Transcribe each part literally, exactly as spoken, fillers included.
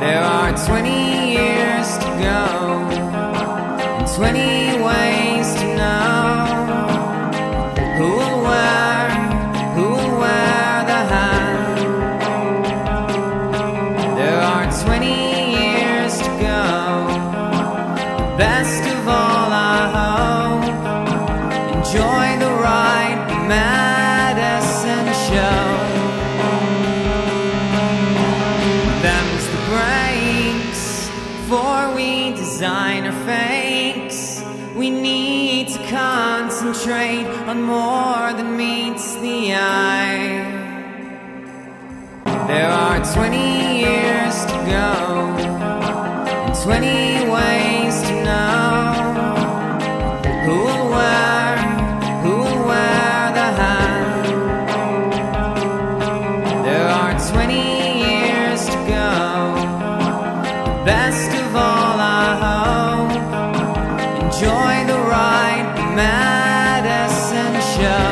There are twenty years to go and twenty ways to know who will wear, who will wear the hat. There are twenty years to go. Best of all, I hope, enjoy the ride, the Madison show. Them's the breaks, for we design our fakes. We need to concentrate on more than meets the eye. There are twenty years to go and twenty ways to know who will wear, who will wear the hat. There are twenty years to go. Best of all, I hope, enjoy the ride, the Madison show.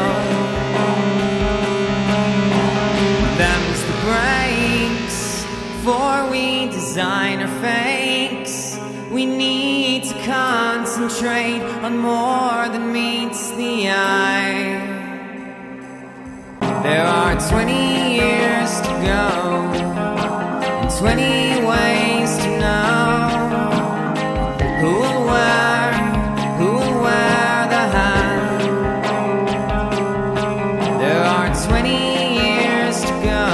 Them's the breaks, for we design our fakes. We need to concentrate on more than meets the eye. There are twenty years to go and twenty ways to know who will wear, who will wear the hat. There are twenty years to go.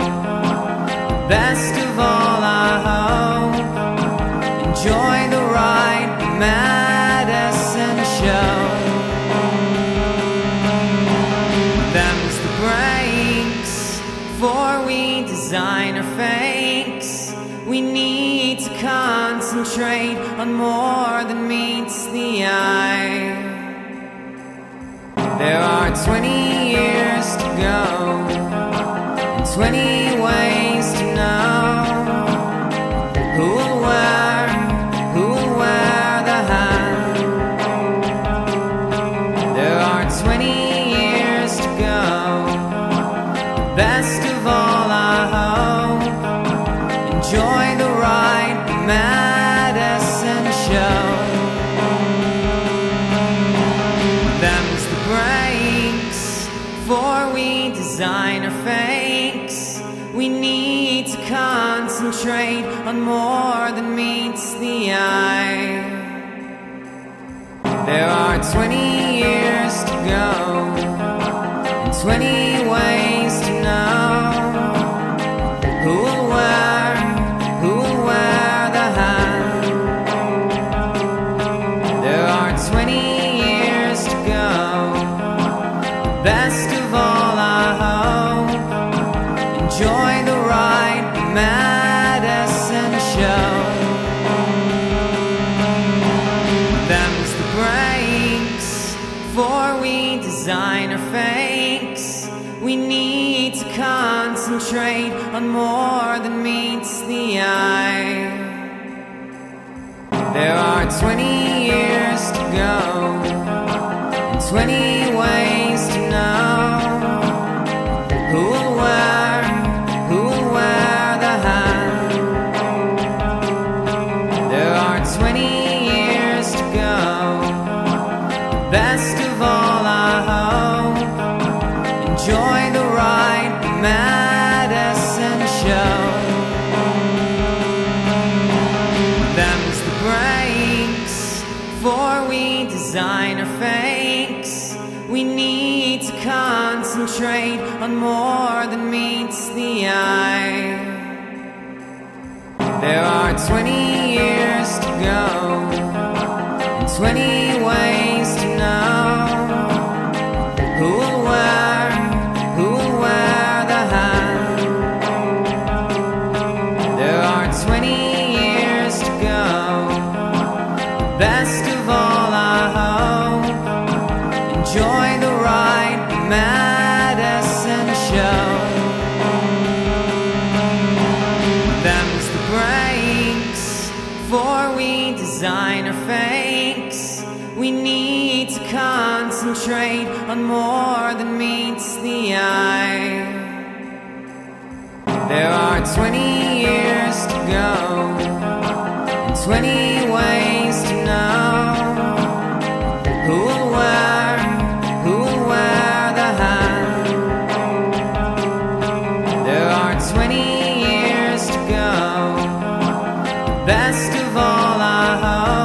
Best of all, I hope, enjoy the ride, the Madison show. Them's the breaks, for we design our fakes. We need to concentrate on more than meets the eye. There are twenty years to go and twenty ways to know who will wear, who will wear the hat. There are twenty years to go. Best of all, I hope, enjoy the ride, the Madison show. Them's the breaks, for we design our fakes. We need to concentrate on more than meets the eye. There are twenty years to go and twenty ways to know who will wear, who will wear the hat. There are twenty years to go. Best of all, I hope, enjoy the ride, the Madison show. Them's the breaks, for we design our fakes. We need to concentrate on more than meets the eye. There are twenty years to go and twenty ways to know who will wear, who will wear the hat. There are twenty years to go. Best of all, I hope, enjoy the ride, the Madison show. Them's the breaks, for we design our fakes. We need to concentrate on more than meets the eye. There are twenty years to go and twenty ways to know who will wear, who will wear the hat. There are twenty years to go. Best of all, I hope, enjoy the ride, the Madison show. Them's the breaks, for we design our fakes. We need to concentrate on more than meets the eye. There are twenty years to go